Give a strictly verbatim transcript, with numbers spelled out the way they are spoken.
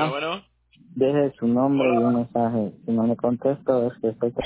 Bueno, Hola, bueno. deje su nombre y un Hola. mensaje. Si no le contesto, es que estoy